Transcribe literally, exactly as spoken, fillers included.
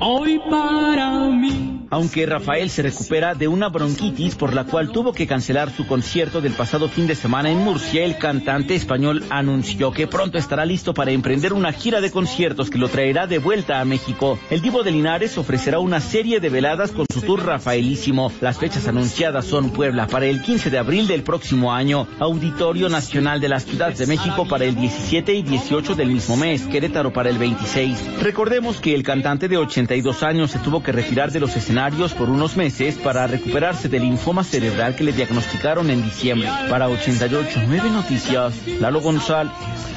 hoy para mí. Aunque Rafael se recupera de una bronquitis por la cual tuvo que cancelar su concierto del pasado fin de semana en Murcia, el cantante español anunció que pronto estará listo para emprender una gira de conciertos que lo traerá de vuelta a México. El Divo de Linares ofrecerá una serie de veladas con su tour Rafaelísimo. Las fechas anunciadas son Puebla para el quince de abril del próximo año, Auditorio Nacional de la Ciudad de México para el diecisiete y dieciocho del mismo mes, Querétaro para el veintiséis. Recordemos que el cantante de ochenta y dos años se tuvo que retirar de los escenarios por unos meses para recuperarse del linfoma cerebral que le diagnosticaron en diciembre. Para ochenta y ocho punto nueve Noticias, Lalo González.